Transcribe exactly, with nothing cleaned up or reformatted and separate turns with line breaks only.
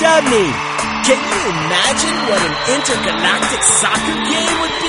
Chudney. Can you imagine what an intergalactic soccer game would be?